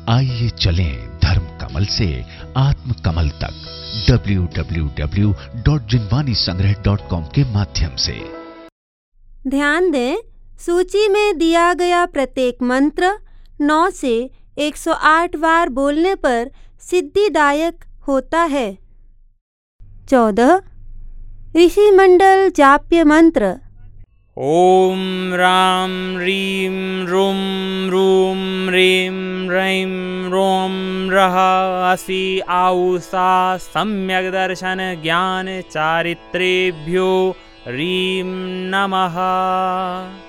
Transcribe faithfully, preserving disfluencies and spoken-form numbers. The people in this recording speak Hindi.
आइए चलें धर्म कमल से आत्म कमल तक W W W dot Jinvani Sangrah dot com के माध्यम से। ध्यान दें, सूची में दिया गया प्रत्येक मंत्र नौ से एक सौ आठ बार बोलने पर सिद्धिदायक होता है। चौदह ऋषि मंडल जाप्य मंत्र। ओम राम रीम रूम रूम रीम रैम रोम रः असि आउषा सम्यक दर्शन ज्ञान चारित्रेभ्यो रीम नमः।